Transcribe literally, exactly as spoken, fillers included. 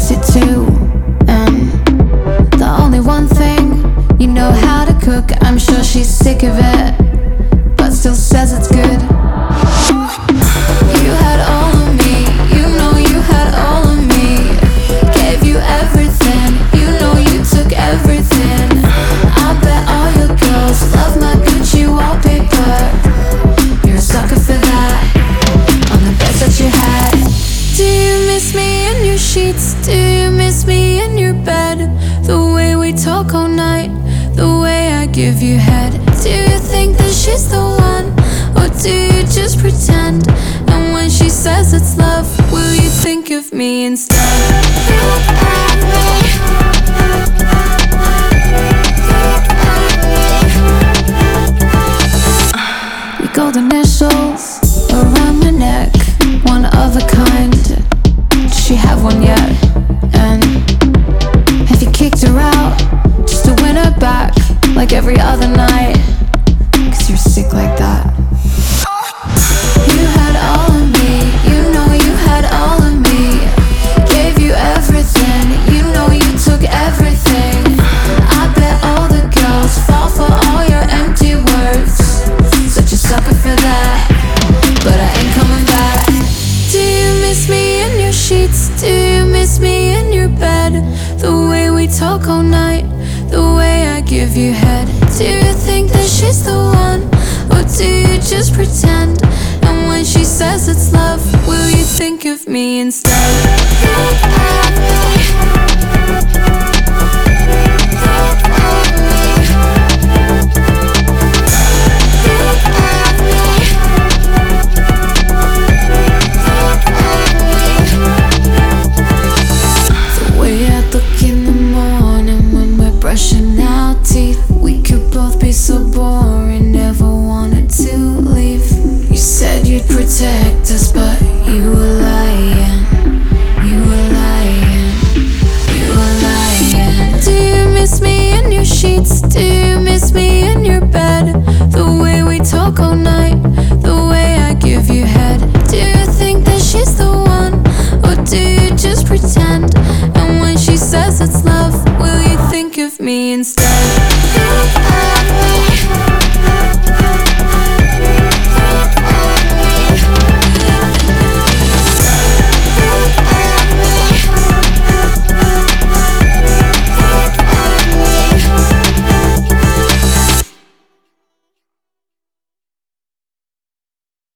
likes it too. And the only one thing, you know how to cook. I'm sure she's sick of it, but still says it's good. You had all of me, you know you had all of me. Gave you everything, you know you took everything. I bet all your girls love my Gucci wallpaper. You're a sucker for that, on the best that you had. Do you miss me in your sheets? Do you miss me in your bed? The way we talk all night, the way I give you head. Do you think that she's the one, or do you just pretend? And when she says it's love, will you think of me instead? We gold initials around my neck, one of a kind. Does she have one yet? And have you kicked her out just to win her back, like every other night? Cause you're sick like that. You had all of me, you know you had all of me. Gave you everything, you know you took everything. I bet all the girls fall for all your empty words. Such a sucker for that, but I ain't coming back. Do you miss me in your sheets? Do you miss me in your bed? The way we talk all night, the way I give you head. Do you think that she's the one, or do you just pretend? And when she says it's love, will you think of me instead?